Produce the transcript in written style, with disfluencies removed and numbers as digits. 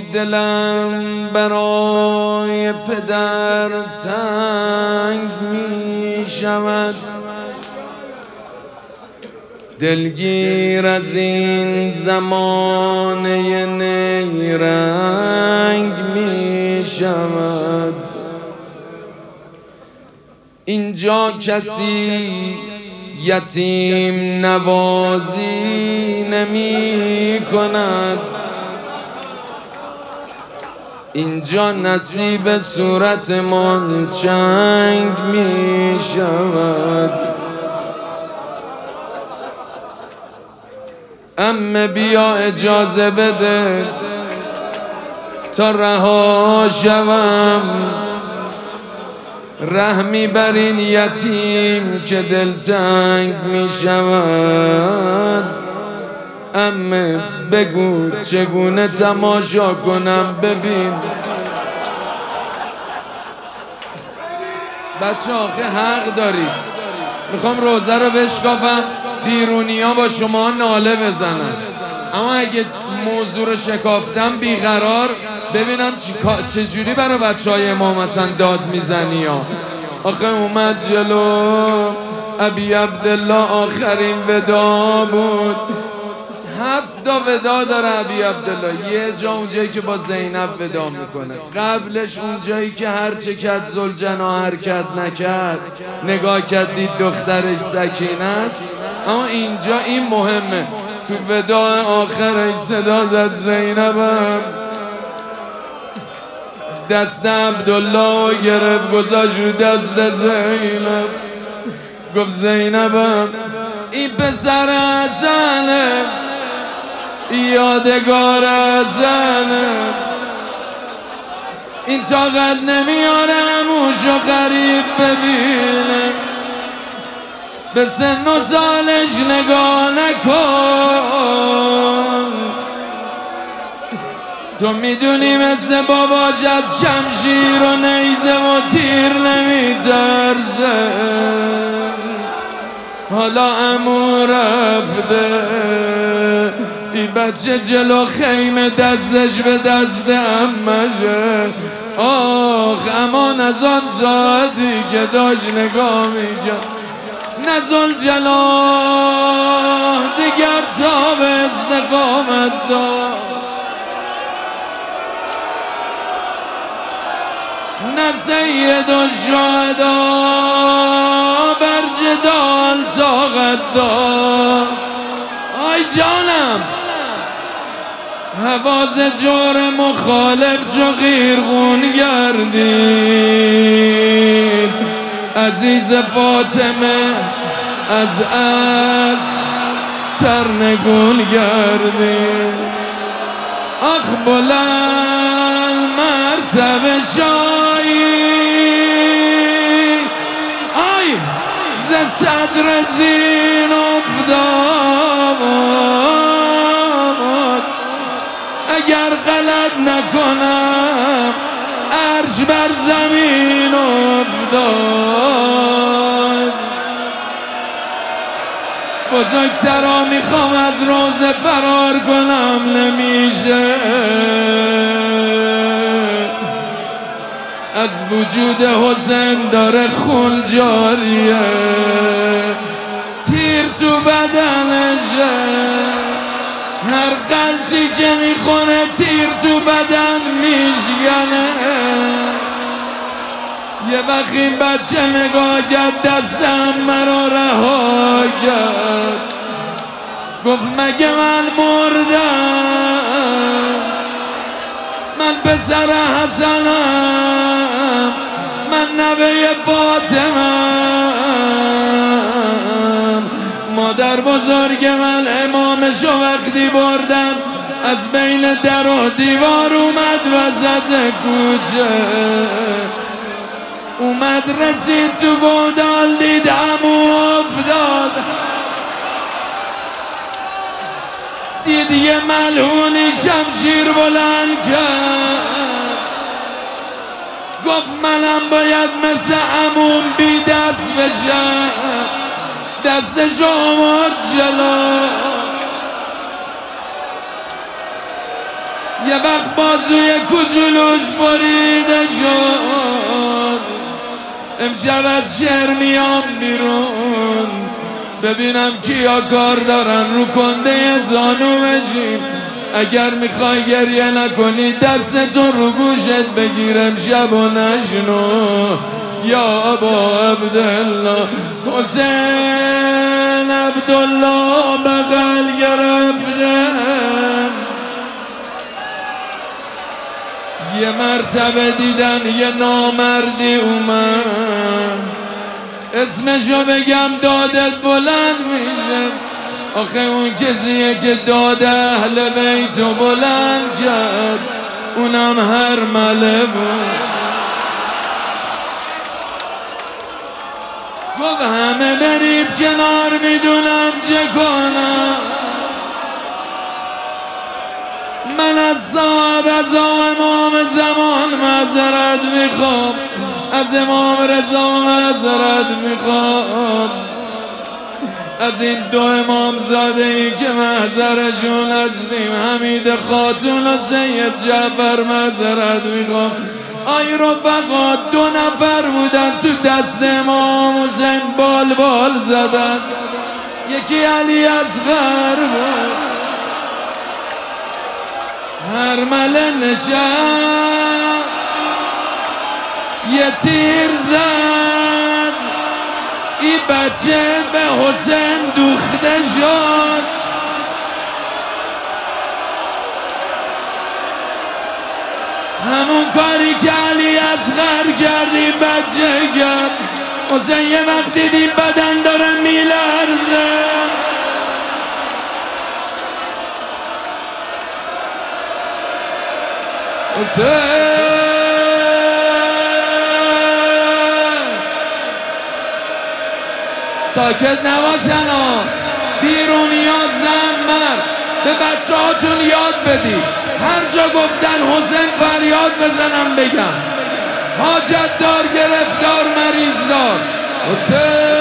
دلم برای پدر تنگ می شود، دلگیر از این زمانه نیرنگ می شود. اینجا کسی یتیم نوازی نمی کند، اینجا نصیب صورت من چنگ می شود. عمه بیا اجازه بده تا رها شوم، رحمی بر این یتیم که دلتنگ می شود. عمه بگو چگونه تماشا کنم، ببین بچه آخه حق داری، میخوام روزه رو بشکافم بیرونی ها با شما ناله بزنن، اما اگه موضوع رو شکافتم بیقرار ببینم چجوری برای بچه های ما مثلا داد میزنی ها. آخه اومد جلو ابی عبدالله، آخرین ودا بود، 7 ودا داره ابی عبدالله. یه جا اونجایی که با زینب ودا میکنه، قبلش اونجایی که هرچه کد زلجنا حرکت نکرد، نگاه کرد دید دخترش سکینه است. اما اینجا این مهمه، تو ودا آخرش صدا زد زینبم، دست عبدالله گرفت گذاشت رو دست زینب، گفت زینبم این پسر حسنه، یادگار حسنه، این طاقت نمیاره هموشو قریب ببینه، به سن و سالش نگاه نکن، تو میدونی مثل باباش از شمشیر و نیزه و تیر نمیترسه. حالا عمو رفته، این بچه جلو خیمه دستش به دست عمشه. آخ امان از آن ساعتی که داشت نگاه میکرد، نزل جلو دیگر تا به استقامت داد، نه سید و شهدا بر جدال طاقت داشت. آی جانم حواز جور مخالف چو غیرخون گردید، عزیز فاطمه از سرنگون گردید. آخ بلند مرتبه شایی، آی ز صدر زین افتاد، اگر غلط نکنم عرش بر زمین افتاد. بزرگترا میخوام از روزه فرار کنم نمیشه، از وجود حسین داره خون جاریه، تیر تو بدنشه، هر غلطی که میخونه تیر تو بدن میشکنه. یه وقت این بچه نگاه کرد دستم مرا رها کرد، گفت مگه من مردم؟ من پسر حسنم، من نوه فاطمه‌ام، مادر بزرگ من امامشو وقتی بردم از بین در و دیوار اومد وسط کوچه، اومد رسید تو گودال دید عمو افتاد، دید یه ملعونی شمشیر بلند کرد، گفت منم باید مثل عموم بی دست بشم، دستش آمد جلو، یه وقت بازوی کوچولوش بریده شد، امشب از شهر میام بیرون ببینم کیا کار دارن رو کنده زانو بشین. اگر میخوای گریه نکنی دستتون رو گوشت بگیرم شب و نشنو. یا ابا عبدالله حسین عبدالله بغل گرفتم. یه مرتبه دیدن یه نامردی اومد، اسمشو بگم دادت بلند میشه. آخه اون کسیه که داد اهل بیتو بلند کرد، اونم هر مله بود. گفت همه برید کنار میدونم چه کنم. من از صاحب از امام زمان معذرت میخوام، از امام رضا معذرت میخوام، از این دو امام زاده ای که محضرشون هستیم، حمید خاتون و سید جعفر معذرت میخوام. آی رفقا 2 نفر بودن تو دست امام حسین بال زدن، یکی علی اصغر بود. هر مله نشست یه تیر زد، ای بچه به حسین دوخته شد. همون کاری که علی اصغر کردی بچه کرد. حسین یه وقت دیدی بدن داره میلرزه، حسین ساکت نباشن ها، بیرونی ها زن مرد به بچه هاتون یاد بدی هر جا گفتن حسین فریاد بزنم بگم. حاجت دار گرفتار مریض دار حسین.